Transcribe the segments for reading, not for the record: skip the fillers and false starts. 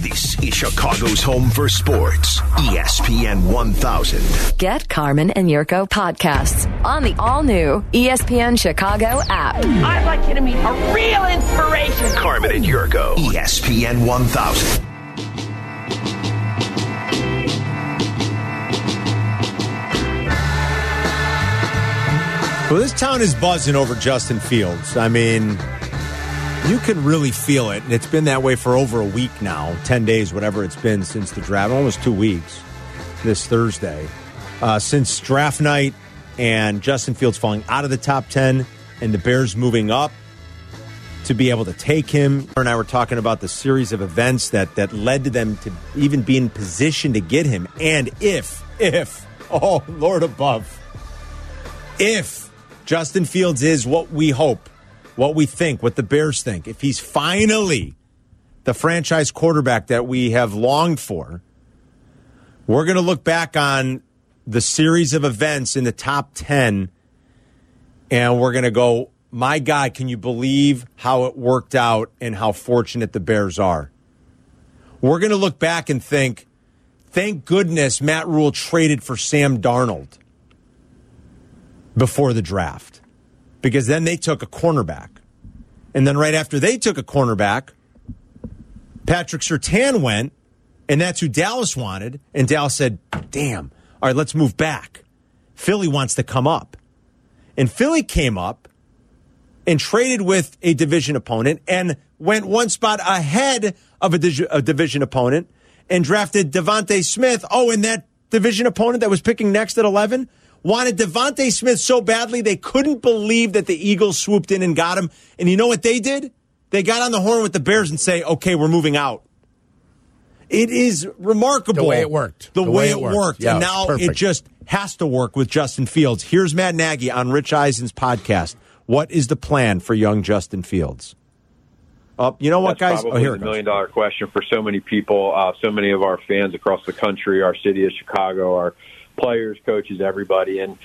This is Chicago's home for sports, ESPN 1000. Get Carmen and Yurko podcasts on the all-new ESPN Chicago app. I'd like you to meet a real inspiration. Carmen and Yurko, ESPN 1000. Well, this town is buzzing over Justin Fields. I mean, you can really feel it. And it's been that way for over a week now, 10 days, whatever it's been since the draft, almost 2 weeks this Thursday. Since draft night and Justin Fields falling out of the top 10 and the Bears moving up to be able to take him. Her and I were talking about the series of events that led to them to even be in position to get him. And if, oh, Lord above, if Justin Fields is what we hope, what we think, what the Bears think, if he's finally the franchise quarterback that we have longed for, we're going to look back on the series of events in the top 10, and we're going to go, my God, can you believe how it worked out and how fortunate the Bears are? We're going to look back and think, thank goodness Matt Rule traded for Sam Darnold before the draft, because then they took a cornerback. And then right after they took a cornerback, Patrick Surtain went, and that's who Dallas wanted. And Dallas said, damn, all right, let's move back. Philly wants to come up. And Philly came up and traded with a division opponent and went one spot ahead of a division opponent and drafted Devontae Smith. Oh, and that division opponent that was picking next at 11 wanted Devontae Smith so badly they couldn't believe that the Eagles swooped in and got him. And you know what they did? They got on the horn with the Bears and say, okay, we're moving out. It is remarkable. The way it worked. The way it worked. Yeah, and now it just has to work with Justin Fields. Here's Matt Nagy on Rich Eisen's podcast. What is the plan for young Justin Fields? You know what, That's guys? Probably here the million-dollar question for so many people, so many of our fans across the country, our city of Chicago, our players, coaches, everybody. And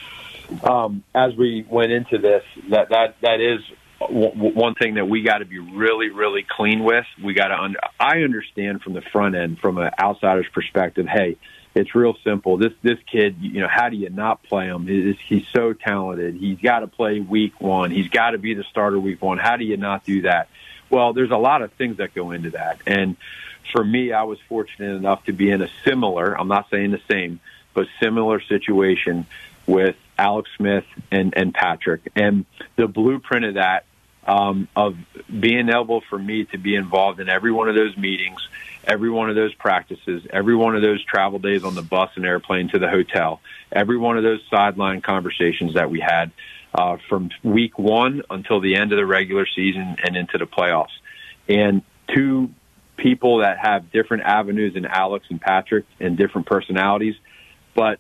as we went into this, that is one thing that we got to be really, really clean with. We got to. I understand from the front end, from an outsider's perspective. Hey, it's real simple. This kid, how do you not play him? He's so talented. He's got to play week one. He's got to be the starter week one. How do you not do that? Well, there's a lot of things that go into that. And for me, I was fortunate enough to be in a similar, I'm not saying the same, but similar situation with Alex Smith and Patrick. And the blueprint of that, of being able for me to be involved in every one of those meetings, every one of those practices, every one of those travel days on the bus and airplane to the hotel, every one of those sideline conversations that we had from week one until the end of the regular season and into the playoffs. And two people that have different avenues in Alex and Patrick and different personalities, but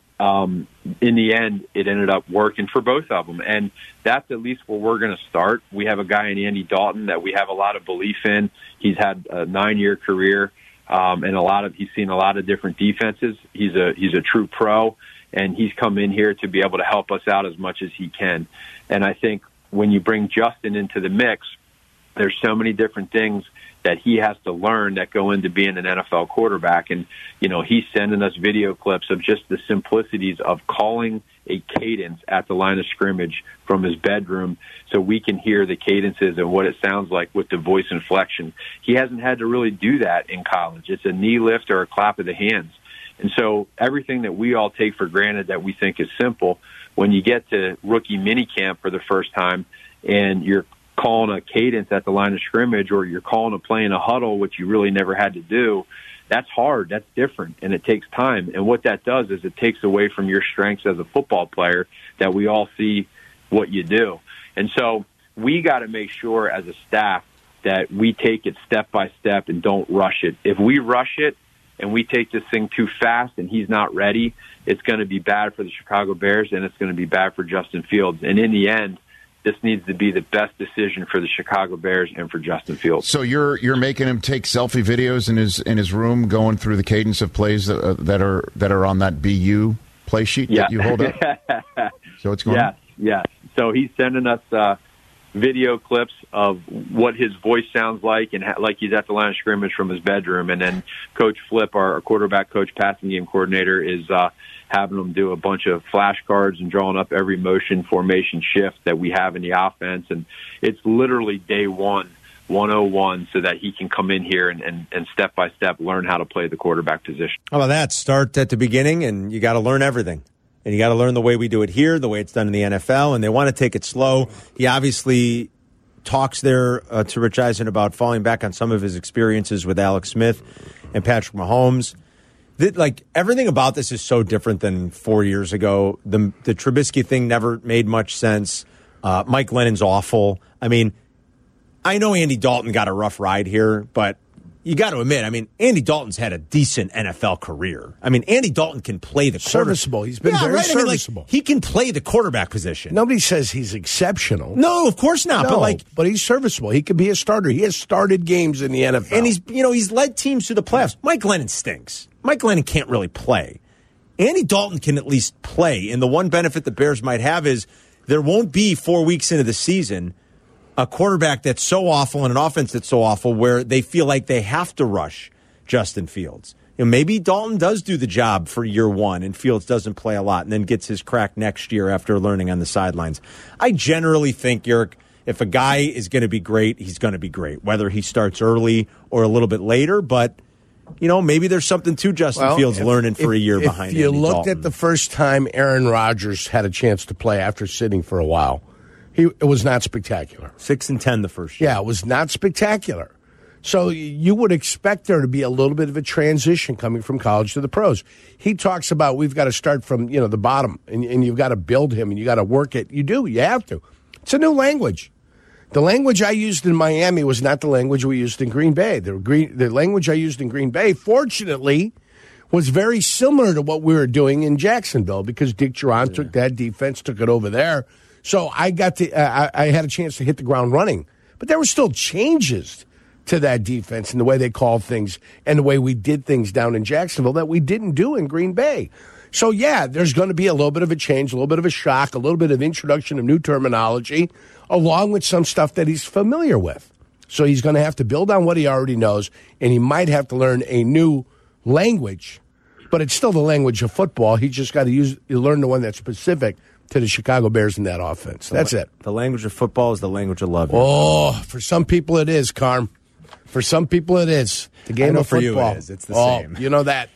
in the end, it ended up working for both of them. And that's at least where we're going to start. We have a guy in Andy Dalton that we have a lot of belief in. He's had a 9-year career, and he's seen a lot of different defenses. He's a true pro, and he's come in here to be able to help us out as much as he can. And I think when you bring Justin into the mix, there's so many different things that he has to learn that go into being an NFL quarterback. And, he's sending us video clips of just the simplicities of calling a cadence at the line of scrimmage from his bedroom so we can hear the cadences and what it sounds like with the voice inflection. He hasn't had to really do that in college. It's a knee lift or a clap of the hands. And so everything that we all take for granted that we think is simple, when you get to rookie minicamp for the first time and you're calling a cadence at the line of scrimmage, or you're calling a play in a huddle, which you really never had to do, that's hard. That's different, and it takes time. And what that does is it takes away from your strengths as a football player that we all see what you do. And so we got to make sure as a staff that we take it step by step and don't rush it. If we rush it and we take this thing too fast and he's not ready, it's going to be bad for the Chicago Bears, and it's going to be bad for Justin Fields. And in the end, this needs to be the best decision for the Chicago Bears and for Justin Fields. So you're making him take selfie videos in his room, going through the cadence of plays that are on that BU play sheet that you hold up. So it's going. Yes. So he's sending us video clips of what his voice sounds like and like he's at the line of scrimmage from his bedroom. And then Coach Flip, our quarterback coach, passing game coordinator, is having them do a bunch of flashcards and drawing up every motion, formation shift that we have in the offense. And it's literally day 101, so that he can come in here and step by step learn how to play the quarterback position. How about that? Start at the beginning, and you got to learn everything. And you got to learn the way we do it here, the way it's done in the NFL, and they want to take it slow. He obviously talks there to Rich Eisen about falling back on some of his experiences with Alex Smith and Patrick Mahomes. Everything about this is so different than 4 years ago. The Trubisky thing never made much sense. Mike Glennon's awful. I mean, I know Andy Dalton got a rough ride here, but you got to admit, Andy Dalton's had a decent NFL career. Andy Dalton can play the serviceable. He's been very serviceable. He can play the quarterback position. Nobody says he's exceptional. No, of course not. No, but he's serviceable. He could be a starter. He has started games in the NFL, and he's led teams to the playoffs. Mike Glennon stinks. Mike Glennon can't really play. Andy Dalton can at least play, and the one benefit the Bears might have is there won't be 4 weeks into the season a quarterback that's so awful and an offense that's so awful where they feel like they have to rush Justin Fields. Maybe Dalton does do the job for year one and Fields doesn't play a lot and then gets his crack next year after learning on the sidelines. I generally think, Yerk, if a guy is going to be great, he's going to be great, whether he starts early or a little bit later. But, maybe there's something to Justin Fields learning for a year behind Andy Dalton. If you looked at the first time Aaron Rodgers had a chance to play after sitting for a while, it was not spectacular. 6-10 the first year. Yeah, it was not spectacular. So you would expect there to be a little bit of a transition coming from college to the pros. He talks about we've got to start from the bottom, and you've got to build him, and you got to work it. You do. You have to. It's a new language. The language I used in Miami was not the language we used in Green Bay. The language I used in Green Bay, fortunately, was very similar to what we were doing in Jacksonville because Dick Duran took that defense, took it over there. So I had a chance to hit the ground running. But there were still changes to that defense and the way they called things and the way we did things down in Jacksonville that we didn't do in Green Bay. So, yeah, there's going to be a little bit of a change, a little bit of a shock, a little bit of introduction of new terminology, along with some stuff that he's familiar with. So he's going to have to build on what he already knows, and he might have to learn a new language. But it's still the language of football. He just got to learn the one that's specific to the Chicago Bears in that offense. That's it. The language of football is the language of love. Oh, for some people it is, Carm. For some people it is. The game of football. For you it is. It's the same. You know that.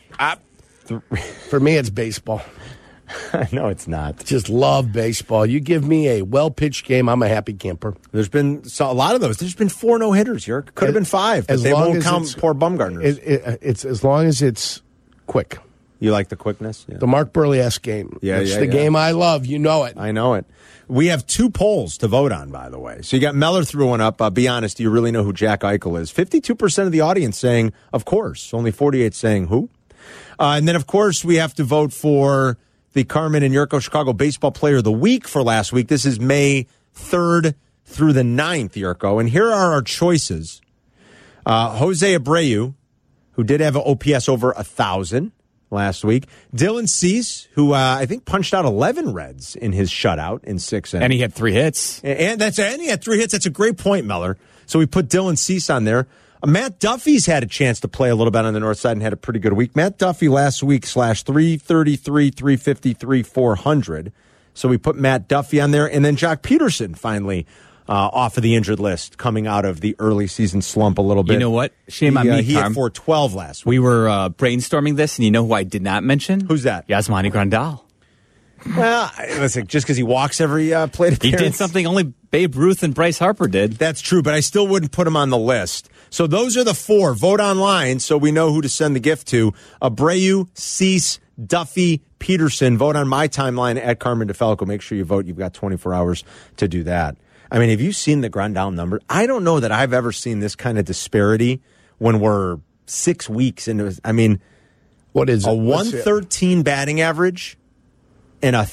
For me, it's baseball. No, it's not. Just love baseball. You give me a well-pitched game, I'm a happy camper. There's been a lot of those. There's been 4 no-hitters, Yerk. Could have been 5, but they won't count poor Bumgarners. It's as long as it's quick. You like the quickness? Yeah. The Mark Burley-esque game. It's the game I love. You know it. I know it. We have 2 polls to vote on, by the way. So you got Meller threw one up. Be honest, do you really know who Jack Eichel is? 52% of the audience saying, of course. Only 48 saying who. And then, of course, we have to vote for the Carmen and Yurko Chicago Baseball Player of the Week for last week. This is May 3rd through the 9th, Yurko. And here are our choices. Jose Abreu, who did have an OPS over 1,000 last week. Dylan Cease, who I think punched out 11 Reds in his shutout in 6 innings. And he had 3 hits. And he had 3 hits. That's a great point, Meller. So we put Dylan Cease on there. Matt Duffy's had a chance to play a little bit on the north side and had a pretty good week. Matt Duffy last week slashed 333, 353, 400. So we put Matt Duffy on there. And then Jock Peterson finally off of the injured list, coming out of the early season slump a little bit. You know what? Shame on me, he had 412 last week. We were brainstorming this, and you know who I did not mention? Who's that? Yasmani Grandal. Well, listen, just because he walks every plate appearance. He did something only Babe Ruth and Bryce Harper did. That's true, but I still wouldn't put him on the list. So those are the 4. Vote online so we know who to send the gift to. Abreu, Cease, Duffy, Peterson. Vote on my timeline at Carmen DeFalco. Make sure you vote. You've got 24 hours to do that. I mean, have you seen the Grandal number? I don't know that I've ever seen this kind of disparity when we're 6 weeks into it. I mean, what is it? A 113 batting average and a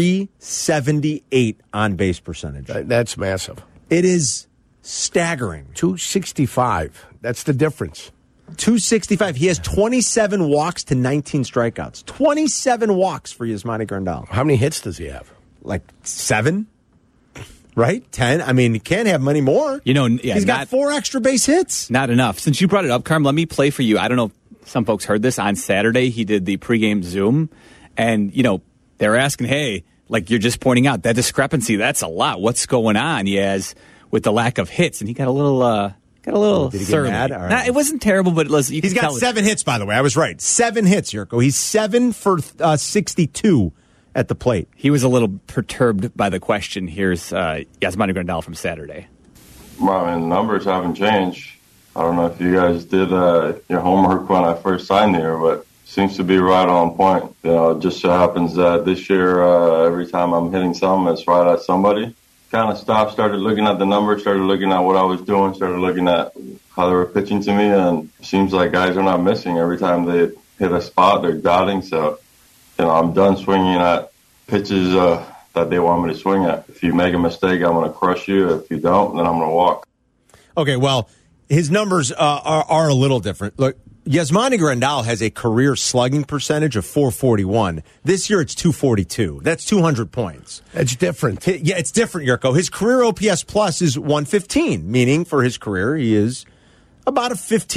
378 on-base percentage. That's massive. It is staggering. 265. That's the difference. 265. He has 27 walks to 19 strikeouts. 27 walks for Yasmani Grandal. How many hits does he have? Like 7? right? 10. I mean, he can't have many more. You know, yeah, he's got 4 extra base hits. Not enough. Since you brought it up, Carm, let me play for you. I don't know if some folks heard this. On Saturday, he did the pregame Zoom, and, you know, they were asking, hey, like you're just pointing out, that discrepancy, that's a lot. What's going on, Yaz, with the lack of hits? And he got a little Did he get surly. mad? All right. Nah, it wasn't terrible, but He's got 7 hits, by the way. I was right. 7 hits, Yurko. He's 7 for 62 at the plate. He was a little perturbed by the question. Here's Yasmani Grandal from Saturday. Well, I mean, numbers haven't changed. I don't know if you guys did your homework when I first signed here, but seems to be right on point. You know, it just so happens that this year, every time I'm hitting something, it's right at somebody. Kind of stopped, started looking at the numbers, started looking at what I was doing, started looking at how they were pitching to me, and it seems like guys are not missing. Every time they hit a spot, they're dotting. So, you know, I'm done swinging at pitches that they want me to swing at. If you make a mistake, I'm going to crush you. If you don't, then I'm going to walk. Okay, well, his numbers are a little different. Look, Yasmani Grandal has a career slugging percentage of .441. This year it's .242. That's 200 points. That's different. Yeah, it's different, Yurko. His career OPS plus is 115, meaning for his career he is about a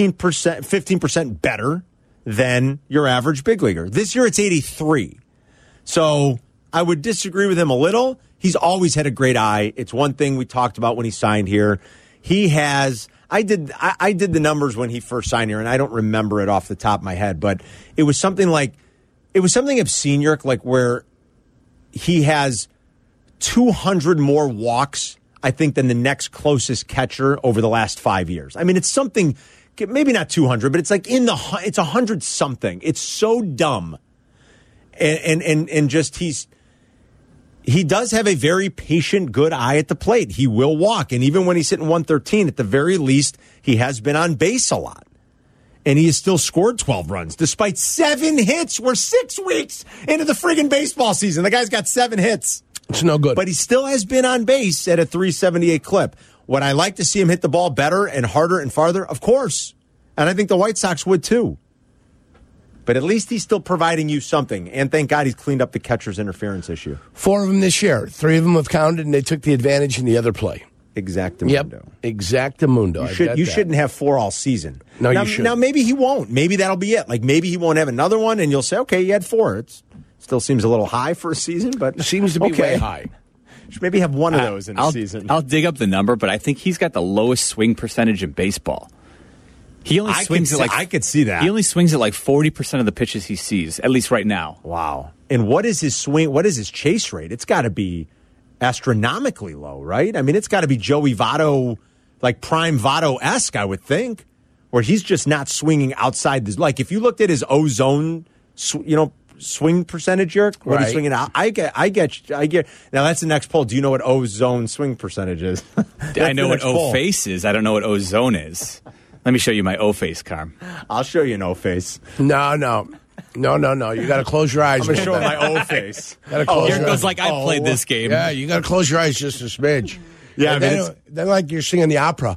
15% better than your average big leaguer. This year it's 83. So I would disagree with him a little. He's always had a great eye. It's one thing we talked about when he signed here. He has... I did the numbers when he first signed here, and I don't remember it off the top of my head, but it was something obscene, Yerk, like where he has 200 more walks, I think, than the next closest catcher over the last 5 years. I mean, it's something, maybe not 200, but it's like it's 100 something. It's so dumb, and just he does have a very patient, good eye at the plate. He will walk. And even when he's hitting 113, at the very least, he has been on base a lot. And he has still scored 12 runs, despite 7 hits. We're 6 weeks into the friggin' baseball season. The guy's got 7 hits. It's no good. But he still has been on base at a 378 clip. Would I like to see him hit the ball better and harder and farther? Of course. And I think the White Sox would too. But at least he's still providing you something. And thank God he's cleaned up the catcher's interference issue. 4 of them this year. 3 of them have counted, and they took the advantage in the other play. Exactamundo. Yep, exactamundo. You shouldn't have 4 all season. No, you shouldn't. Now, maybe he won't. Maybe that'll be it. Like, maybe he won't have another one, and you'll say, okay, he had 4. It still seems a little high for a season, but... It seems to be way high. Should maybe have one of those in a season. I'll dig up the number, but I think he's got the lowest swing percentage in baseball. He only swings at I could see that. He only swings at like 40% of the pitches he sees, at least right now. Wow. And what is his swing? What is his chase rate? It's got to be astronomically low, right? I mean, it's got to be Joey Votto, like prime Votto-esque, I would think, where he's just not swinging outside this. Like if you looked at his ozone, swing percentage, Yerk, what he's swinging out. I get. Now that's the next poll. Do you know what ozone swing percentage is? I know what O-face is. I don't know what ozone is. Let me show you my O-face, Carm. I'll show you an O-face. No. You got to close your eyes. I'm going to show my O-face. Here goes like I played this game. Yeah, you got to close your eyes just a smidge. Yeah, then like you're singing the opera.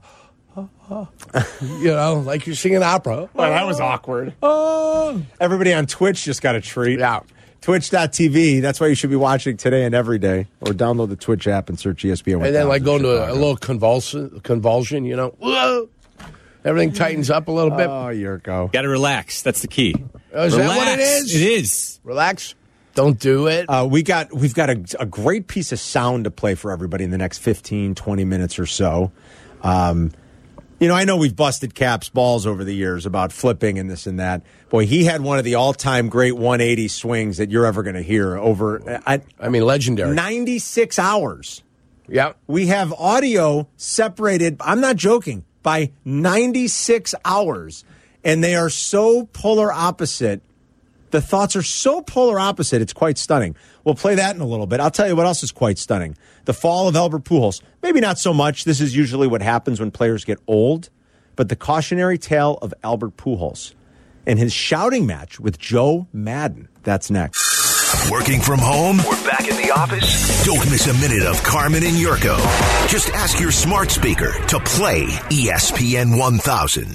Like you're singing opera. Well, that was awkward. Everybody on Twitch just got a treat. Yeah. Twitch.tv. That's why you should be watching today and every day. Or download the Twitch app and search ESPN. And then like go into a little convulsion, Whoa. Everything tightens up a little bit. Oh, Yurko. Got to relax. That's the key. Is that what it is? It is. Relax. Don't do it. We've got a great piece of sound to play for everybody in the next 15, 20 minutes or so. I know we've busted Cap's balls over the years about flipping and this and that. Boy, he had one of the all-time great 180 swings that you're ever going to hear over. Legendary. 96 hours. Yeah. We have audio separated, I'm not joking, by 96 hours. And they are so polar opposite. The thoughts are so polar opposite, it's quite stunning. We'll play that in a little bit. I'll tell you what else is quite stunning. The fall of Albert Pujols. Maybe not so much. This is usually what happens when players get old. But the cautionary tale of Albert Pujols and his shouting match with Joe Madden. That's next. Working from home? We're back in the office? Don't miss a minute of Carmen and Yurko. Just ask your smart speaker to play ESPN 1000.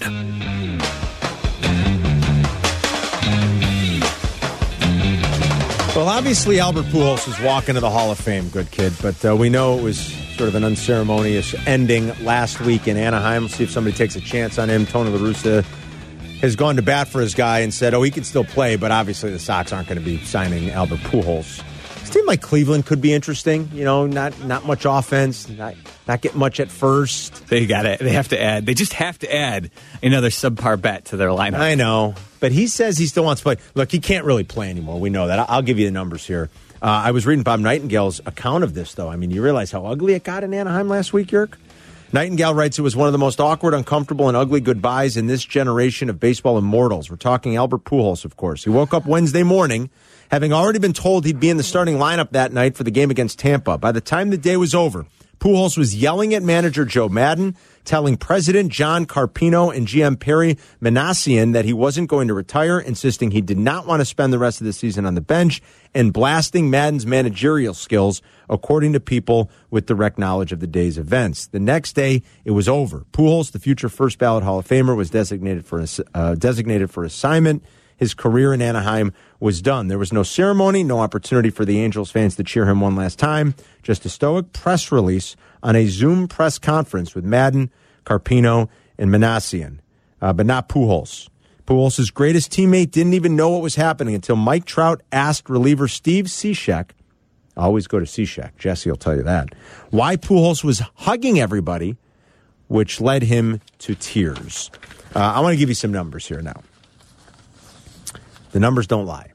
Well, obviously Albert Pujols is walking to the Hall of Fame, good kid, but we know it was sort of an unceremonious ending last week in Anaheim. We'll see if somebody takes a chance on him. Tony La Russa has gone to bat for his guy and said, he can still play, but obviously the Sox aren't going to be signing Albert Pujols. A team like Cleveland could be interesting. Not much offense, not getting much at first. They have to add. They just have to add another subpar bat to their lineup. I know, but he says he still wants to play. Look, he can't really play anymore. We know that. I'll give you the numbers here. I was reading Bob Nightingale's account of this, though. I mean, you realize how ugly it got in Anaheim last week, Yerk? Nightingale writes, it was one of the most awkward, uncomfortable, and ugly goodbyes in this generation of baseball immortals. We're talking Albert Pujols, of course. He woke up Wednesday morning, having already been told he'd be in the starting lineup that night for the game against Tampa. By the time the day was over, Pujols was yelling at manager Joe Maddon, telling President John Carpino and GM Perry Manassian that he wasn't going to retire, insisting he did not want to spend the rest of the season on the bench, and blasting Maddon's managerial skills, according to people with direct knowledge of the day's events. The next day, it was over. Pujols, the future first ballot Hall of Famer, was designated for assignment. His career in Anaheim was done. There was no ceremony, no opportunity for the Angels fans to cheer him one last time. Just a stoic press release on a Zoom press conference with Maddon, Carpino, and Manassian, but not Pujols. Pujols' greatest teammate didn't even know what was happening until Mike Trout asked reliever Steve Cishek, always go to Cishek, Jesse will tell you that, why Pujols was hugging everybody, which led him to tears. I want to give you some numbers here now. The numbers don't lie.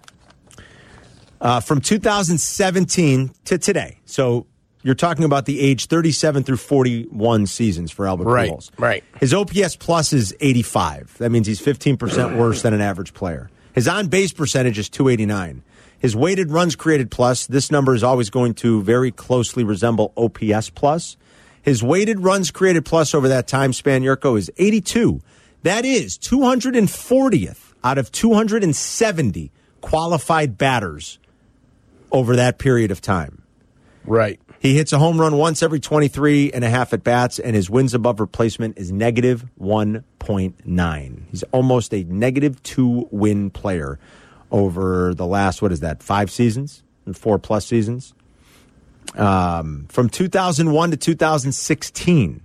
From 2017 to today, so you're talking about the age 37 through 41 seasons for Albert Pujols. Right. His OPS plus is 85. That means he's 15% worse than an average player. His on-base percentage is 289. His weighted runs created plus, this number is always going to very closely resemble OPS plus. His weighted runs created plus over that time span, Yurko, is 82. That is 240th out of 270 qualified batters over that period of time. Right. He hits a home run once every 23 and a half at bats, and his wins above replacement is negative 1.9. He's almost a negative 2 win player over the last, 5 seasons? 4+ seasons? From 2001 to 2016,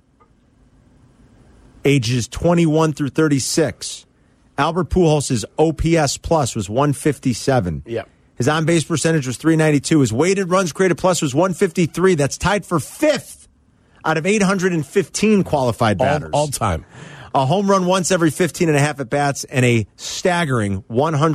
ages 21 through 36, Albert Pujols' OPS plus was 157. Yep. His on-base percentage was 392. His weighted runs created plus was 153. That's tied for 5th out of 815 qualified batters. All time. A home run once every 15 and a half at-bats and a staggering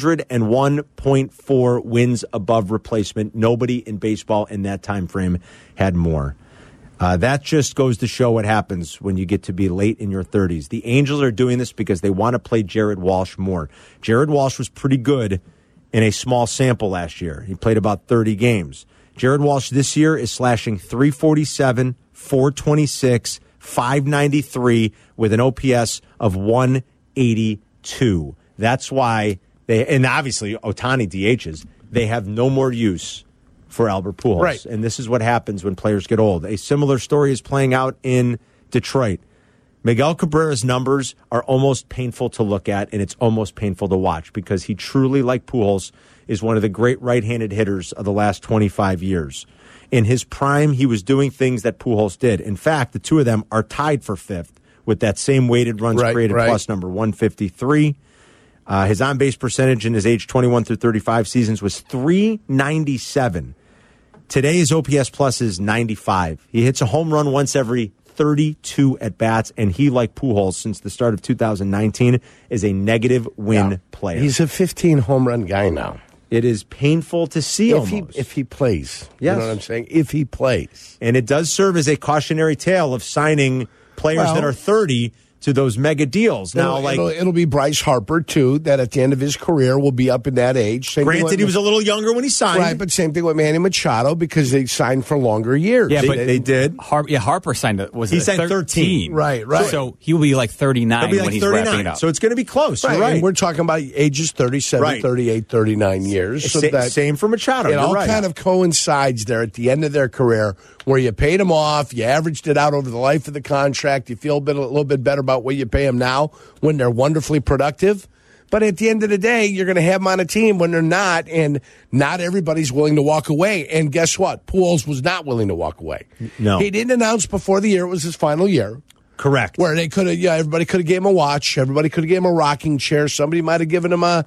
101.4 wins above replacement. Nobody in baseball in that time frame had more. That just goes to show what happens when you get to be late in your 30s. The Angels are doing this because they want to play Jared Walsh more. Jared Walsh was pretty good in a small sample last year. He played about 30 games. Jared Walsh this year is slashing 347, 426, 593 with an OPS of 182. That's why and obviously Ohtani DHs, they have no more use for Albert Pujols. Right. And this is what happens when players get old. A similar story is playing out in Detroit. Miguel Cabrera's numbers are almost painful to look at, and it's almost painful to watch because he truly, like Pujols, is one of the great right-handed hitters of the last 25 years. In his prime, he was doing things that Pujols did. In fact, the two of them are tied for 5th with that same weighted runs created plus number 153. His on-base percentage in his age 21 through 35 seasons was 397. Today, his OPS plus is 95. He hits a home run once every 32 at-bats, and he, like Pujols, since the start of 2019, is a negative win player. He's a 15 home run guy now. It is painful to see if he plays. Yes. You know what I'm saying? If he plays. And it does serve as a cautionary tale of signing players that are 30 to those mega deals. Now, it'll be Bryce Harper too. That at the end of his career will be up in that age. Granted, he was a little younger when he signed, right? But same thing with Manny Machado because they signed for longer years. Yeah, they did. Harper signed. He signed 13. Right. So he will be like 39 when he's 39. wrapping up. So it's going to be close. Right. You're right. And we're talking about ages 37, 38, 39 years. So same for Machado. It all kind of coincides there at the end of their career where you paid them off, you averaged it out over the life of the contract, you feel a little bit better about what you pay them now when they're wonderfully productive. But at the end of the day, you're going to have them on a team when they're not, and not everybody's willing to walk away. And guess what? Pujols was not willing to walk away. No. He didn't announce before the year it was his final year. Correct. Where they could have, everybody could have gave him a watch. Everybody could have gave him a rocking chair. Somebody might have given him a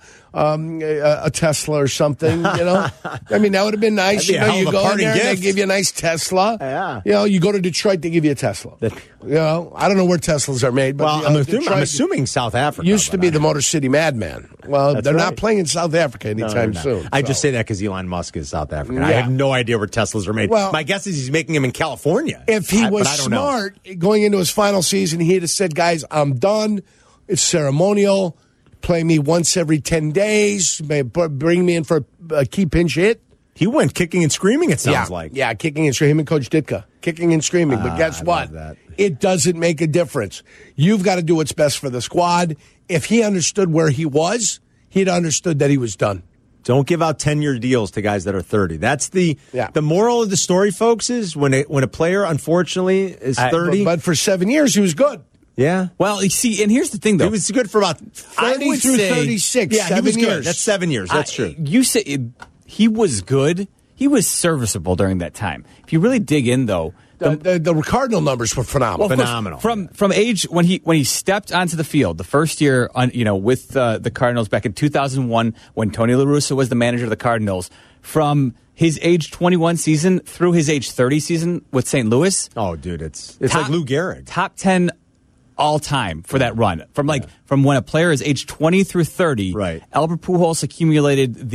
Tesla or something. You know, I mean, that would have been nice. That'd be a hell You of a go in parting there and they gift. give you a nice Tesla. Yeah. You know, you go to Detroit, they give you a Tesla. I don't know where Teslas are made, but Well, I'm assuming South Africa. Used to be the Motor City Madman. Well, That's they're right. not playing in South Africa anytime soon. I so. just say that because Elon Musk is South African. Yeah. I have no idea where Teslas are made. Well, my guess is he's making them in California. If he was but I don't know. smart going into his final season, he'd have said, guys, I'm done. It's ceremonial. Play me once every 10 days. Bring me in for a key pinch hit. He went kicking and screaming, it sounds like. Yeah, kicking and screaming. Him and Coach Ditka. Kicking and screaming. But guess I what? love that. It doesn't make a difference. You've got to do what's best for the squad. If he understood where he was, he'd understood that he was done. Don't give out 10-year deals to guys that are 30. That's the moral of the story, folks, is when a player, unfortunately, is 30. But for 7 years, he was good. Yeah. Well, you see, and here's the thing, though. He was good for about 30 through 36. Yeah, he was 7 good. years. That's 7 years. That's true. You say he was good. He was serviceable during that time. If you really dig in, though, the Cardinal numbers were phenomenal. Well, phenomenal. From age when he stepped onto the field, the first year with the Cardinals back in 2001 when Tony La Russa was the manager of the Cardinals, from his age 21 season through his age 30 season with St. Louis. Oh, dude, it's like Lou Gehrig. Top 10 all time for that run. From when a player is age 20 through 30, right. Albert Pujols accumulated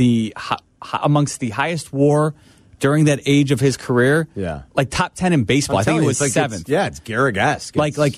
amongst the highest WAR during that age of his career. Yeah. Like top 10 in baseball. I think it was like 7th. It's Gehrig-esque.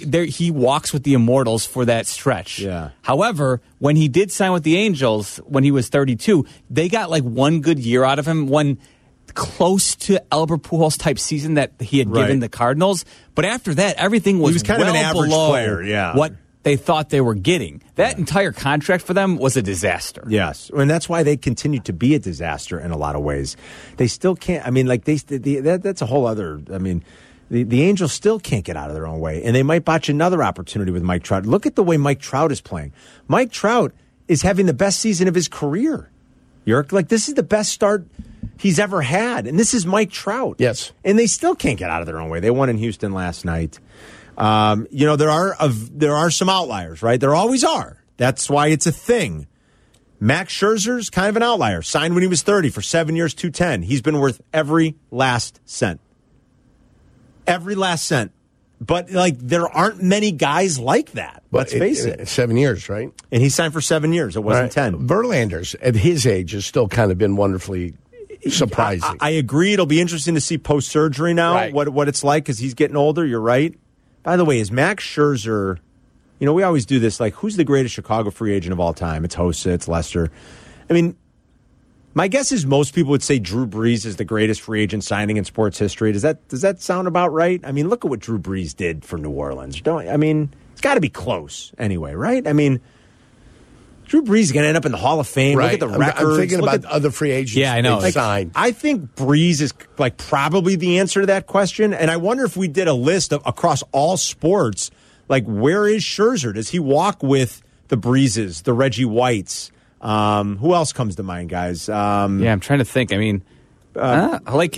He walks with the Immortals for that stretch. Yeah. However, when he did sign with the Angels when he was 32, they got like one good year out of him, one close to Albert Pujols type season that he had given the Cardinals. But after that, everything was kind of an average below player, yeah. what they thought they were getting. That entire contract for them was a disaster. Yes, and that's why they continue to be a disaster in a lot of ways. They still can't. I mean, like that's a whole other. I mean, the Angels still can't get out of their own way, and they might botch another opportunity with Mike Trout. Look at the way Mike Trout is playing. Mike Trout is having the best season of his career. Yerk, like this is the best start he's ever had, and this is Mike Trout. Yes, and they still can't get out of their own way. They won in Houston last night. There are some outliers, right? There always are. That's why it's a thing. Max Scherzer's kind of an outlier. Signed when he was 30 for 7 years, $210. He's been worth every last cent. Every last cent. But there aren't many guys like that. Let's face it. 7 years, right? And he signed for 7 years. It wasn't 10. Verlander's at his age has still kind of been wonderfully surprising. I agree. It'll be interesting to see post surgery now what it's like because he's getting older. You're right. By the way, is Max Scherzer, we always do this, like, who's the greatest Chicago free agent of all time? It's Hossa, it's Lester. I mean, my guess is most people would say Drew Brees is the greatest free agent signing in sports history. Does that sound about right? I mean, look at what Drew Brees did for New Orleans. It's got to be close anyway, right? I mean, Drew Brees is going to end up in the Hall of Fame. Right. Look at the records. I'm thinking about other free agents. Yeah, I know. Signed. I think Brees is probably the answer to that question. And I wonder if we did a list across all sports, where is Scherzer? Does he walk with the Breezes, the Reggie Whites? Who else comes to mind, guys? I'm trying to think. I mean, like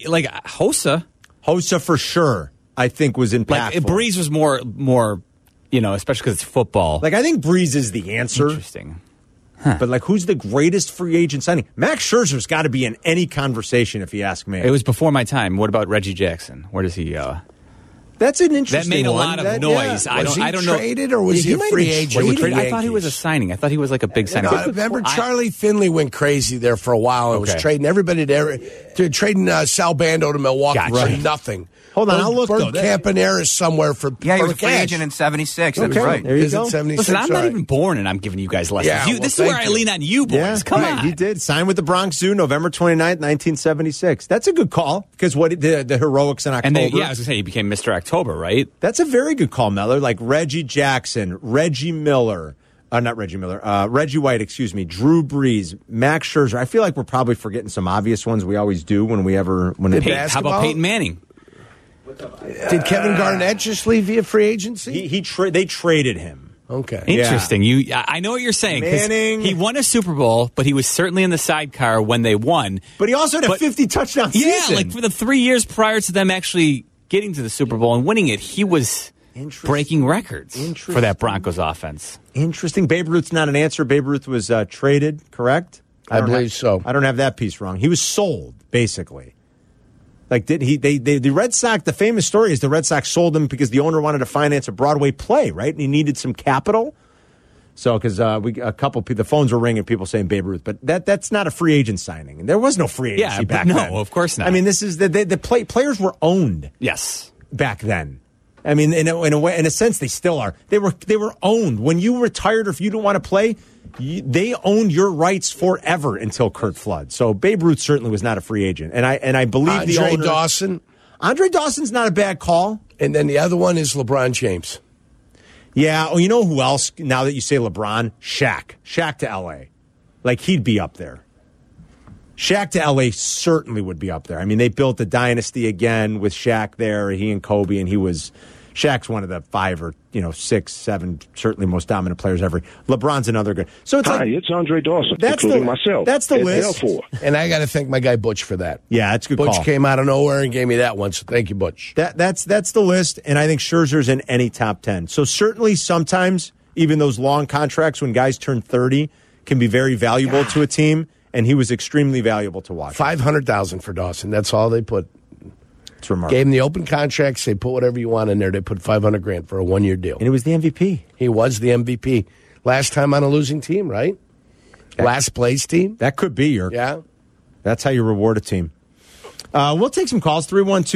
Hossa. Hossa for sure, I think, was impactful. Breeze was more. Especially because it's football. I think Breeze is the answer. Interesting. Huh. But, who's the greatest free agent signing? Max Scherzer's got to be in any conversation, if you ask me. It was before my time. What about Reggie Jackson? Where does he... That's an interesting That made a one. lot of noise. Yeah. I don't know. Traded or was he a free agent? I thought he was a signing. I thought he was like a big signing. Remember, Charlie Finley went crazy there for a while and was trading everybody there. Trading Sal Bando to Milwaukee for nothing. Hold on, I'll look, Bert Campaneris somewhere for he was a free cash. agent in 76. That's right. There you go. 76? Listen, I'm not even born, and I'm giving you guys lessons. Yeah, This is where I lean on you, boys. Yeah, Come on. He did sign with the Bronx Zoo November 29th, 1976. That's a good call because the heroics in October. And I was going to say, he became Mr. October, right? That's a very good call, Mellor. Like Reggie Jackson, Reggie Miller. Not Reggie Miller. Reggie White, excuse me. Drew Brees, Max Scherzer. I feel like we're probably forgetting some obvious ones. We always do when How about Peyton Manning? Did Kevin Garnett just leave via free agency? They traded him. Okay. Interesting. I know what you're saying. 'Cause Manning. he won a Super Bowl, but he was certainly in the sidecar when they won. But he also had a 50 touchdown season. Yeah, like for the 3 years prior to them actually getting to the Super Bowl and winning it, he was breaking records for that Broncos offense. Interesting. Babe Ruth's not an answer. Babe Ruth was traded, correct? I believe so. I don't have that piece wrong. He was sold, basically. Like, the Red Sox, the famous story is the Red Sox sold him because the owner wanted to finance a Broadway play, right? And he needed some capital. So, because the phones were ringing, people saying Babe Ruth, but that's not a free agent signing. And there was no free agency back then. No, of course not. I mean, this is players were owned. Yes. Back then. I mean, in a way, in a sense, they still are. They were owned. When you retired or if you didn't want to play, they owned your rights forever until Curt Flood. So Babe Ruth certainly was not a free agent, and I believe the owner, Andre Dawson. Andre Dawson's not a bad call. And then the other one is LeBron James. Yeah. Oh, you know who else? Now that you say LeBron, Shaq to L.A. Like he'd be up there. Shaq to L.A. certainly would be up there. I mean, they built a dynasty again with Shaq there. He and Kobe, and Shaq's one of the 5 or 6, 7 certainly most dominant players ever. LeBron's another good. So it's Andre Dawson, including myself. That's the list. And I got to thank my guy Butch for that. Yeah, that's a good Butch call. came out of nowhere and gave me that one. So thank you, Butch. That's the list, and I think Scherzer's in any top 10. So certainly sometimes even those long contracts when guys turn 30 can be very valuable to a team. And he was extremely valuable to watch. $500,000 for Dawson. That's all they put. It's remarkable. Gave him the open contracts. They put whatever you want in there. They put $500,000 for a 1-year deal. And he was the MVP. He was the MVP. Last time on a losing team, right? Last place team. That could be your. Yeah. That's how you reward a team. We'll take some calls.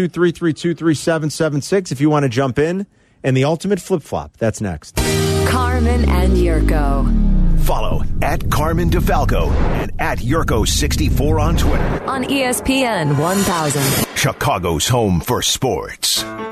312-332-3776 if you want to jump in. And the ultimate flip-flop. That's next. Carmen and Yurko. Follow at Carmen DeFalco and at Yurko64 on Twitter. On ESPN 1000. Chicago's home for sports. All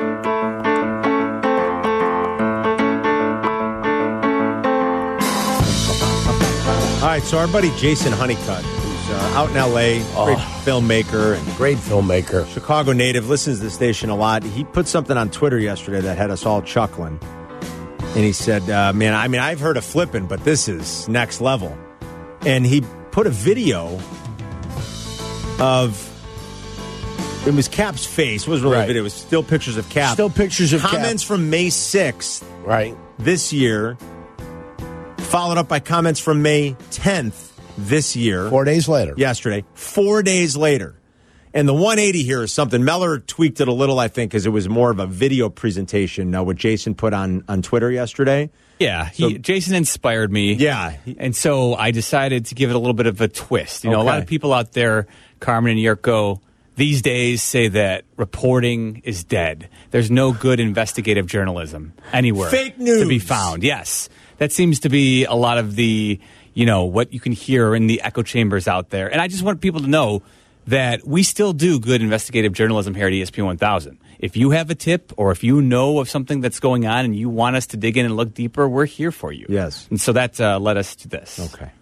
right, so our buddy Jason Honeycutt, who's out in L.A., great filmmaker. And great filmmaker. Chicago native, listens to the station a lot. He put something on Twitter yesterday that had us all chuckling. And he said, man, I mean, I've heard of flipping, but this is next level. And he put a video of, it was Cap's face. It wasn't really a video. It was still pictures of Cap. Still pictures of comments Cap. from May 6th. Right. This year, followed up by comments from May 10th this year. 4 days later. Yesterday. 4 days later. And the 180 here is something. Meller tweaked it a little, I think, because it was more of a video presentation, what Jason put on Twitter yesterday. Yeah, Jason inspired me. Yeah. And so I decided to give it a little bit of a twist. You know, a lot of people out there, Carmen and Yurko, these days say that reporting is dead. There's no good investigative journalism anywhere. Fake news. To be found. Yes. That seems to be a lot of the, what you can hear in the echo chambers out there. And I just want people to know that we still do good investigative journalism here at ESPN 1000. If you have a tip or if you know of something that's going on and you want us to dig in and look deeper, we're here for you. Yes. And so that led us to this. Okay.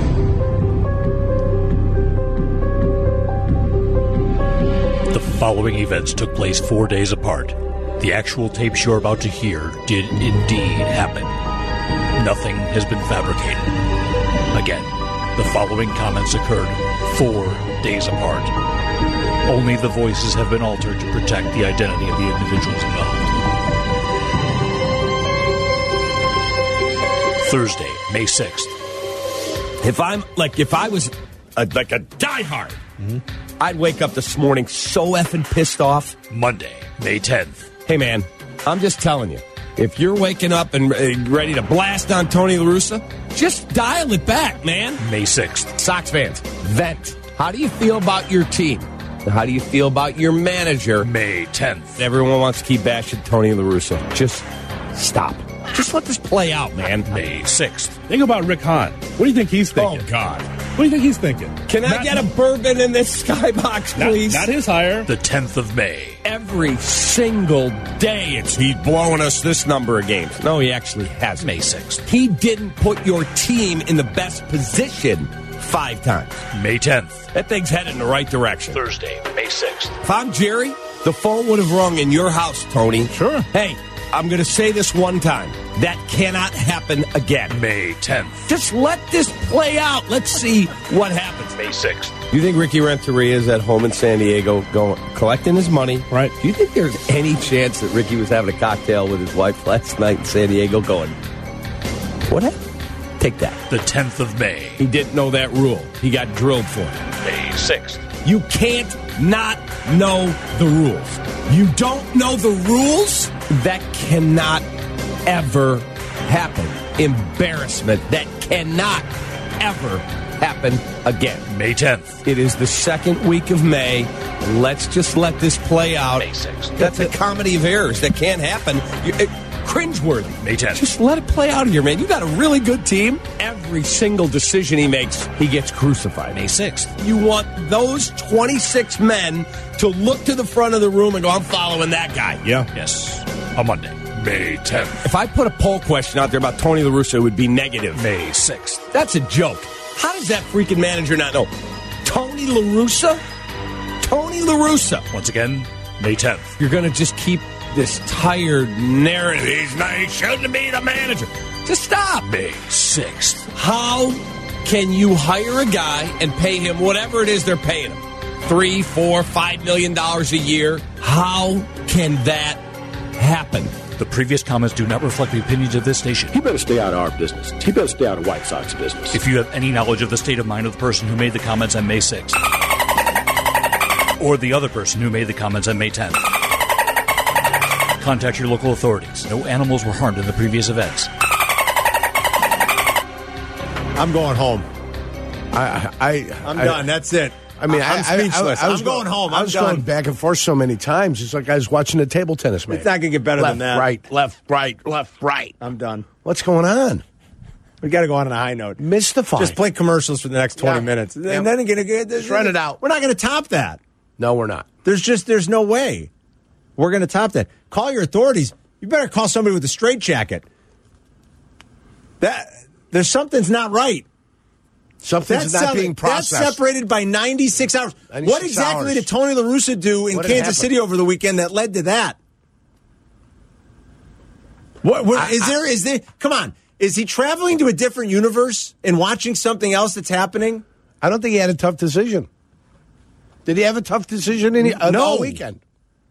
The following events took place 4 days apart. The actual tapes you're about to hear did indeed happen. Nothing has been fabricated. Again, the following comments occurred 4 days apart. Only the voices have been altered to protect the identity of the individuals involved. Thursday, May 6th. If I was a diehard, I'd wake up this morning so effing pissed off. Monday, May 10th. Hey, man, I'm just telling you. If you're waking up and ready to blast on Tony La Russa, just dial it back, man. May 6th. Sox fans, vent. How do you feel about your team? How do you feel about your manager? May 10th. Everyone wants to keep bashing Tony La Russa. Just stop. Just let this play out, man. May 6th. Think about Rick Hahn. What do you think he's thinking? Oh, God. What do you think he's thinking? Can I get a bourbon in this skybox, please? Not his hire. The 10th of May. Every single day he's blowing us this number of games. No, he actually hasn't. May 6th. He didn't put your team in the best position 5 times. May 10th. That thing's headed in the right direction. Thursday, May 6th. If I'm Jerry, the phone would have rung in your house, Tony. Sure. Hey, I'm going to say this one time. That cannot happen again. May 10th. Just let this play out. Let's see what happens. May 6th. You think Ricky Renteria is at home in San Diego collecting his money? Right. Do you think there's any chance that Ricky was having a cocktail with his wife last night in San Diego going, what happened? Take that. The 10th of May. He didn't know that rule. He got drilled for it. May 6th. You can't not know the rules. You don't know the rules? That cannot ever happen. Embarrassment. That cannot ever happen again. May 10th. It is the second week of May. Let's just let this play out. May 6th. That's a comedy of errors that can't happen. Cringeworthy. May 10th. Just let it play out here, man. You got a really good team. Every single decision he makes, he gets crucified. May 6th. You want those 26 men to look to the front of the room and go, I'm following that guy. Yeah. Yes. A Monday. May 10th. If I put a poll question out there about Tony La Russa, it would be negative. May 6th. That's a joke. How does that freaking manager not know? Tony La Russa? Tony La Russa. Once again, May 10th. You're going to just keep this tired narrative. He shouldn't be the manager. Just stop. May 6th. How can you hire a guy and pay him whatever it is they're paying him? $3, $4, $5 million a year? How can that happen? The previous comments do not reflect the opinions of this station. He better stay out of our business. He better stay out of White Sox business. If you have any knowledge of the state of mind of the person who made the comments on May 6th, or the other person who made the comments on May 10th, contact your local authorities. No animals were harmed in the previous events. I'm going home. I'm done. That's it. I mean, I'm speechless. I was I'm going home. I was I'm done. going back and forth so many times. It's like I was watching a table tennis match. It's not going to get better left, than that. Right, left, right, left, right. I'm done. What's going on? We got to go on a high note. Mystify. Just play commercials for the next 20 minutes. And then just run it out. We're not going to top that. No, we're not. There's no way we're going to top that. Call your authorities. You better call somebody with a straitjacket. There's something's not right. Something's not being processed. That's separated by 96 hours. 96 what exactly did Tony La Russa do in Kansas City over the weekend that led to that? Is there? Come on. Is he traveling to a different universe and watching something else that's happening? I don't think he had a tough decision. Did he have a tough decision all weekend?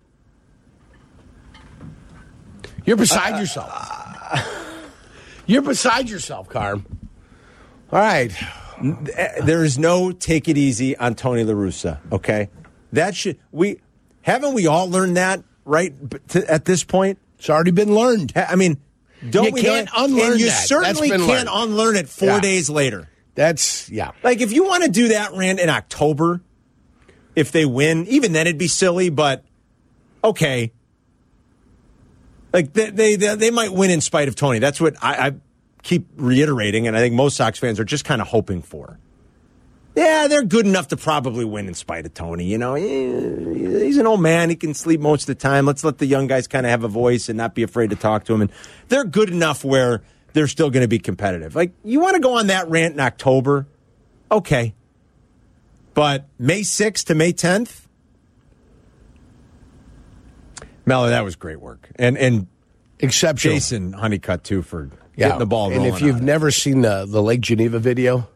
You're beside yourself. You're beside yourself, Carm. All right. There is no take it easy on Tony La Russa, okay? Haven't we all learned that, right, at this point? It's already been learned. I mean, you can't unlearn and you that. certainly can't unlearn it 4 days later. Like, if you want to do that rant in October, if they win, even then it'd be silly, but okay. Like, they might win in spite of Tony. That's what I keep reiterating, and I think most Sox fans are just kind of hoping for. Yeah, they're good enough to probably win in spite of Tony. You know, he's an old man. He can sleep most of the time. Let's let the young guys kind of have a voice and not be afraid to talk to him. And they're good enough where they're still going to be competitive. Like, you want to go on that rant in October? Okay. But May 6th to May 10th? Mello, that was great work. And exceptional. Jason Honeycutt, too, for getting the ball rolling. And if you've never seen the Lake Geneva video,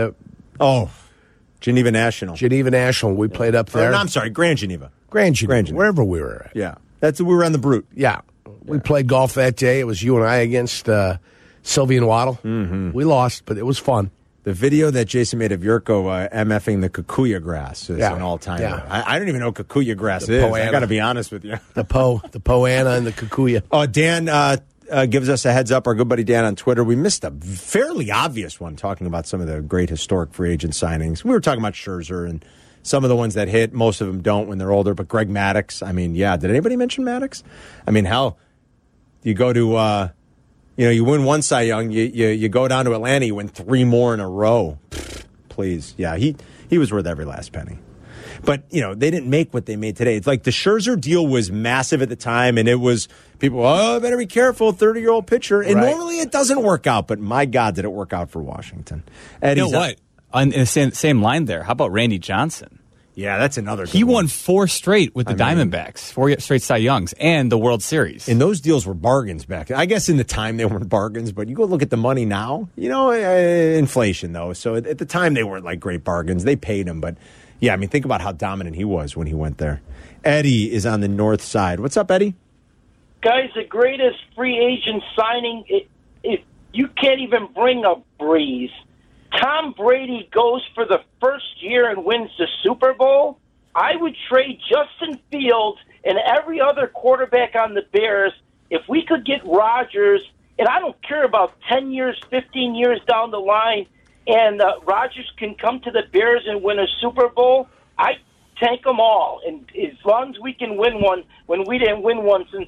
Geneva National. We played up there. No, I'm sorry, Grand Geneva. Grand Geneva, wherever we were at. Yeah. We were on the Brute. Yeah. We played golf that day. It was you and I against Sylvian Waddle. Mm-hmm. We lost, but it was fun. The video that Jason made of Yurko MFing the kikuya grass is an all-timer. Yeah. I don't even know what kikuya grass is. I got to be honest with you. The Poana and the kikuya. Oh, Dan gives us a heads up. Our good buddy Dan on Twitter. We missed a fairly obvious one talking about some of the great historic free agent signings. We were talking about Scherzer and some of the ones that hit. Most of them don't when they're older. But Greg Maddux, I mean, yeah. Did anybody mention Maddux? I mean, hell, you go to... you win one Cy Young, you go down to Atlanta, you win 3 more in a row. Please. Yeah, he was worth every last penny. But, they didn't make what they made today. It's like the Scherzer deal was massive at the time, and it was people, better be careful, 30-year-old pitcher. And normally it doesn't work out, but my God, did it work out for Washington. You know what? On the same line there, how about Randy Johnson? Yeah, that's another. He won 4 straight with the Diamondbacks, 4 straight Cy Youngs, and the World Series. And those deals were bargains back then. I guess in the time they weren't bargains, but you go look at the money now, inflation though. So at the time they weren't like great bargains. They paid him, but yeah, I mean, think about how dominant he was when he went there. Eddie is on the north side. What's up, Eddie? Guys, the greatest free agent signing, if you can't even bring a breeze. Tom Brady goes for the first year and wins the Super Bowl, I would trade Justin Fields and every other quarterback on the Bears if we could get Rodgers, and I don't care about 10 years, 15 years down the line, and Rodgers can come to the Bears and win a Super Bowl, I'd tank them all. And as long as we can win one, when we didn't win one since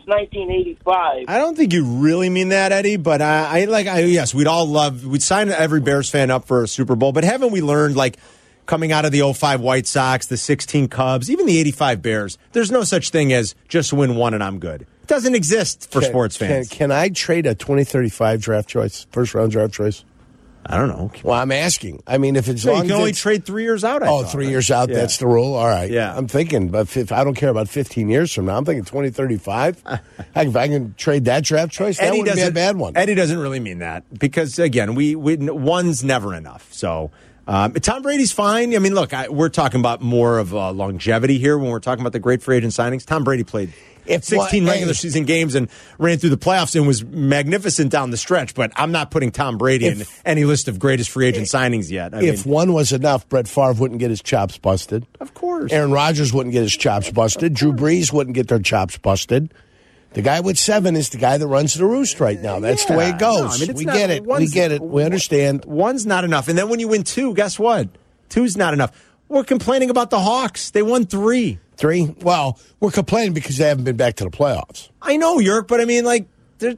1985. I don't think you really mean that, Eddie, but yes, we'd sign every Bears fan up for a Super Bowl, but haven't we learned, like, coming out of the 05 White Sox, the 16 Cubs, even the 85 Bears, there's no such thing as just win one and I'm good. It doesn't exist for sports fans. Can I trade a 2035 draft choice, first-round draft choice? I don't know. Well, I'm asking. I mean, if it's you can only trade 3 years out. 3 years out. Yeah. That's the rule. All right. Yeah. I'm thinking, but if I don't care about 15 years from now, I'm thinking 2035. If I can trade that draft choice, that wouldn't be a bad one. Eddie doesn't really mean that because again, we one's never enough. So Tom Brady's fine. I mean, look, we're talking about more of longevity here when we're talking about the great free agent signings. Tom Brady played 16 regular season games and ran through the playoffs and was magnificent down the stretch, but I'm not putting Tom Brady in any list of greatest free agent signings yet. If one was enough, Brett Favre wouldn't get his chops busted. Of course. Aaron Rodgers wouldn't get his chops busted. Drew Brees wouldn't get their chops busted. The guy with 7 is the guy that runs the roost right now. That's the way it goes. We get it. We get it. We understand. One's not enough. And then when you win 2, guess what? 2's not enough. We're complaining about the Hawks. They won 3. 3? Well, we're complaining because they haven't been back to the playoffs. I know, Yerk, but I mean, like,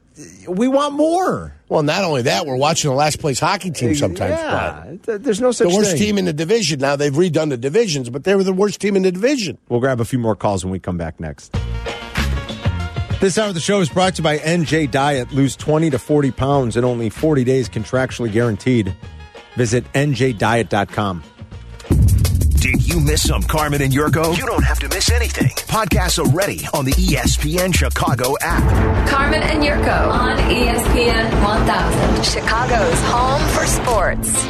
we want more. Well, not only that, we're watching the last place hockey team sometimes. Yeah, there's no such thing. The worst team in the division. Now, they've redone the divisions, but they were the worst team in the division. We'll grab a few more calls when we come back next. This hour of the show is brought to you by NJ Diet. Lose 20 to 40 pounds in only 40 days, contractually guaranteed. Visit njdiet.com. Did you miss some Carmen and Yurko? You don't have to miss anything. Podcasts are ready on the ESPN Chicago app. Carmen and Yurko on ESPN 1000, Chicago's home for sports.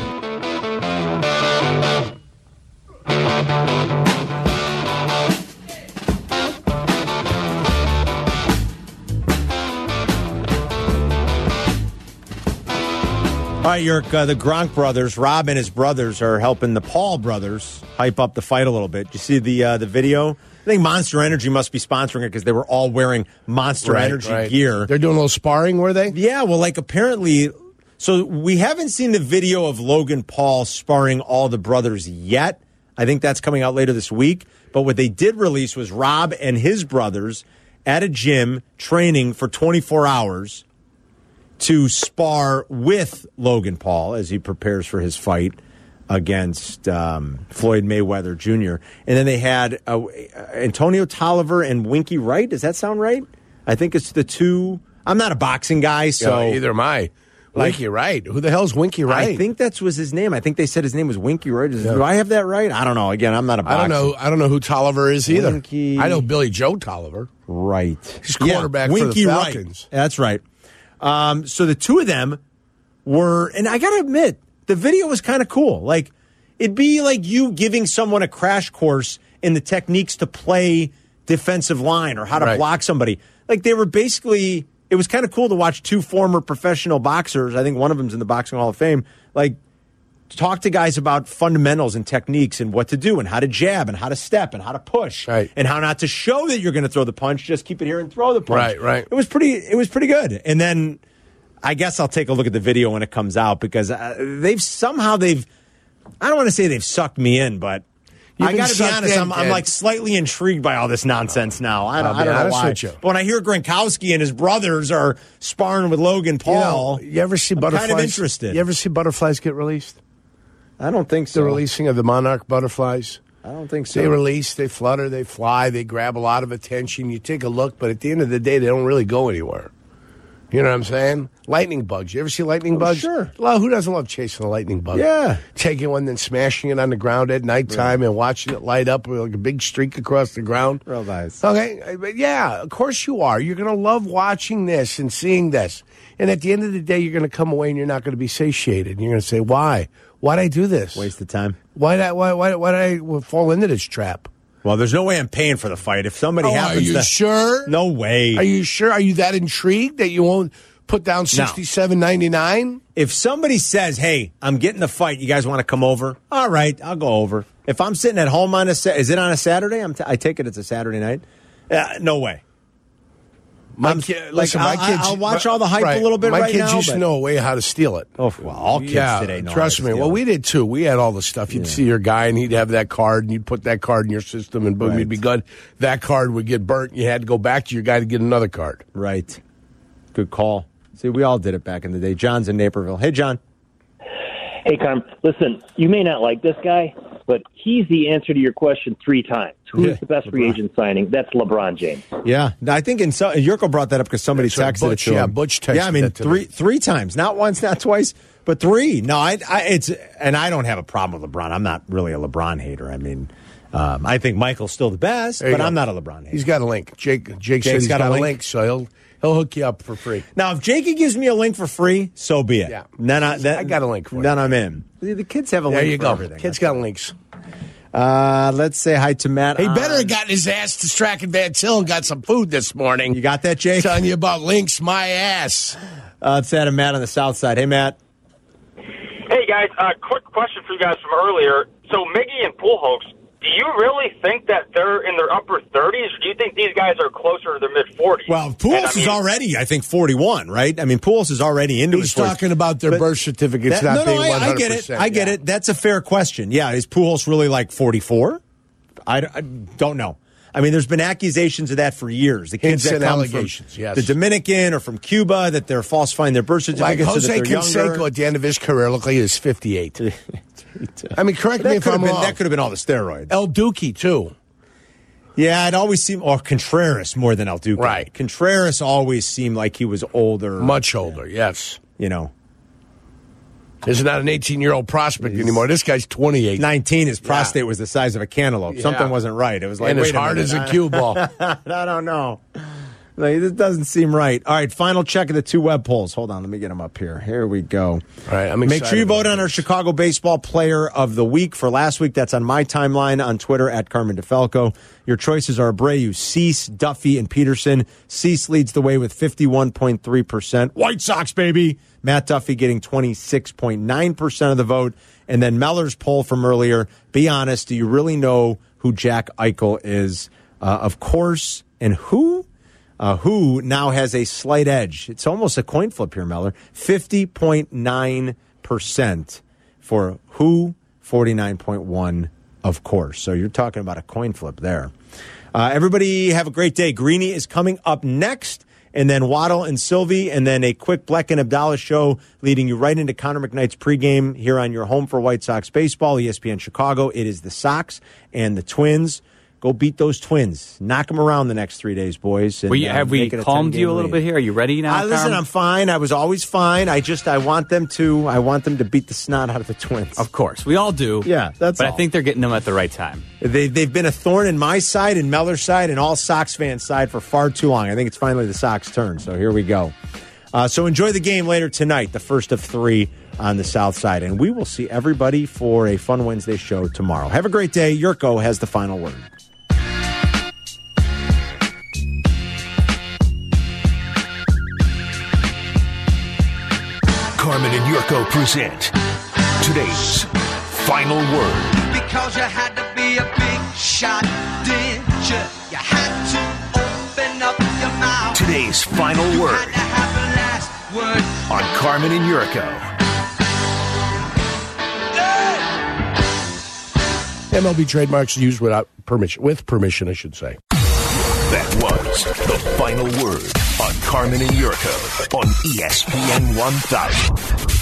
All right, Yerk, the Gronk brothers, Rob and his brothers, are helping the Paul brothers hype up the fight a little bit. You see the video? I think Monster Energy must be sponsoring it because they were all wearing Monster Energy gear. They're doing a little sparring, were they? Yeah, well, like apparently. So we haven't seen the video of Logan Paul sparring all the brothers yet. I think that's coming out later this week. But what they did release was Rob and his brothers at a gym training for 24 hours. To spar with Logan Paul as he prepares for his fight against Floyd Mayweather Jr. And then they had Antonio Tolliver and Winky Wright. Does that sound right? I think it's the two. I'm not a boxing guy, so either am I. Winky Wright. Who the hell's Winky Wright? I think that was his name. I think they said his name was Winky Wright. Do I have that right? I don't know. Again, I'm not a boxer. I don't know who Tolliver is either. I know Billy Joe Tolliver. Right. He's quarterback for the Falcons. Right. That's right. So the two of them were, and I got to admit, the video was kind of cool. Like, it'd be like you giving someone a crash course in the techniques to play defensive line or how to block somebody. Like, they were basically, it was kind of cool to watch two former professional boxers, I think one of them's in the Boxing Hall of Fame, like, talk to guys about fundamentals and techniques and what to do and how to jab and how to step and how to push and how not to show that you're going to throw the punch, just keep it here and throw the punch. Right. It was pretty good. And then I guess I'll take a look at the video when it comes out because I don't want to say they've sucked me in, but I got to be honest, I'm like slightly intrigued by all this nonsense now. I don't know why. But when I hear Gronkowski and his brothers are sparring with Logan Paul, you ever see butterflies? Kind of interested. You ever see butterflies get released? I don't think so. The releasing of the monarch butterflies. I don't think so. They release, they flutter, they fly, they grab a lot of attention. You take a look, but at the end of the day, they don't really go anywhere. You know what I'm saying? Lightning bugs. You ever see lightning bugs? Sure. Well, who doesn't love chasing a lightning bug? Yeah. Taking one, then smashing it on the ground at nighttime and watching it light up with like a big streak across the ground. Real nice. Okay, but yeah, of course you are. You're going to love watching this and seeing this. And at the end of the day, you're going to come away and you're not going to be satiated. And you're going to say, why? Why'd I do this? Waste of time. Why did I fall into this trap? Well, there's no way I'm paying for the fight. If somebody happens to... Are you sure? No way. Are you sure? Are you that intrigued that you won't put down $67.99? If somebody says, hey, I'm getting the fight, you guys want to come over? All right, I'll go over. If I'm sitting at home on is it on a Saturday? I take it it's a Saturday night. No way. I'll watch all the hype a little bit right now. My kids used to know a way how to steal it. Oh, well, all kids today know trust me. Well, we did too. We had all the stuff. You'd see your guy, and he'd have that card, and you'd put that card in your system, and boom, you'd be good. That card would get burnt. You had to go back to your guy to get another card. Right. Good call. See, we all did it back in the day. John's in Naperville. Hey, John. Hey, Carm. Listen, you may not like this guy, but he's the answer to your question 3 times. Who's the best free agent signing? That's LeBron James. Yeah, I think Yurko brought that up because somebody texted it to him. Yeah, Butch texted. Yeah, I mean that to three times, not once, not twice, but 3. No, I don't have a problem with LeBron. I'm not really a LeBron hater. I mean, I think Michael's still the best, but I'm not a LeBron hater. He's got a link. Jake said he's got a link, so he'll hook you up for free. Now, if Jakey gives me a link for free, so be it. Yeah, I got a link for you. Then I'm in. The kids have a link. There you for go. Everything. Kids got links. Let's say hi to Matt. He better have gotten his ass to Strachan Van Til and got some food this morning. You got that, Jake? Telling you about links, my ass. Let's say hi to Matt on the south side. Hey, Matt. Hey, guys. Quick question for you guys from earlier. So, Miggy and Pujols, do you really think that they're in their upper 30s, or do you think these guys are closer to their mid-40s? Well, Pujols is already, I think, 41, right? I mean, Pujols is already into his 40s. He's talking about their birth certificates not being 100%. I get it. I get it. That's a fair question. Yeah, is Pujols really like 44? I don't know. I mean, there's been accusations of that for years. The kids that come from the Dominican or from Cuba that they're falsifying their birth certificates. Like Jose so that they're Canseco at the end of his career looked like he was 58. I mean, correct me if I'm wrong. That could have been all the steroids. El Duque, too. Yeah, it always seemed, or Contreras more than El Duque. Right. Contreras always seemed like he was older. Much older, yes. You know. This is not an 18-year-old prospect anymore. This guy's 28. 19, his prostate was the size of a cantaloupe. Yeah. Something wasn't right. It was like, and as hard as a cue ball. I don't know. Like, this doesn't seem right. All right, final check of the 2 web polls. Hold on, let me get them up here. Here we go. All right, I'm excited. Make sure you vote on our Chicago Baseball Player of the Week for last week. That's on my timeline on Twitter at Carmen DeFalco. Your choices are Abreu, Cease, Duffy, and Peterson. Cease leads the way with 51.3%. White Sox, baby! Matt Duffy getting 26.9% of the vote. And then Meller's poll from earlier. Be honest, do you really know who Jack Eichel is? Of course. And who now has a slight edge. It's almost a coin flip here, Meller. 50.9% for who, 49.1%, of course. So you're talking about a coin flip there. Everybody have a great day. Greeny is coming up next, and then Waddle and Sylvie, and then a quick Bleck and Abdallah show leading you right into Connor McKnight's pregame here on your home for White Sox baseball, ESPN Chicago. It is the Sox and the Twins. Go beat those Twins. Knock them around the next 3 days, boys. And, have we calmed you a little bit here? Are you ready now? Listen, I'm fine. I was always fine. I want them to beat the snot out of the Twins. Of course, we all do. Yeah, that's. But all. I think they're getting them at the right time. They've been a thorn in my side and Meller's side and all Sox fans' side for far too long. I think it's finally the Sox' turn. So here we go. So enjoy the game later tonight, the first of 3 on the South Side, and we will see everybody for a fun Wednesday show tomorrow. Have a great day. Yurko has the final word. Carmen and Yurko present today's final word. Because you had to be a big shot, did you? You had to open up your mouth. Today's final word. Had to have the last word. On Carmen and Yurko. MLB trademarks used without permission, with permission, I should say. That was the final word on Carmen and Yurko on ESPN 1000.